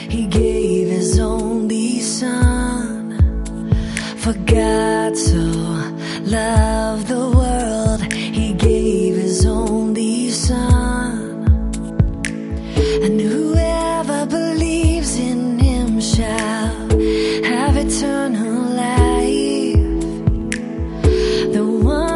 He gave his only son. For God so loved the world, he gave his only son. And whoever believes in him shall have eternal life. The one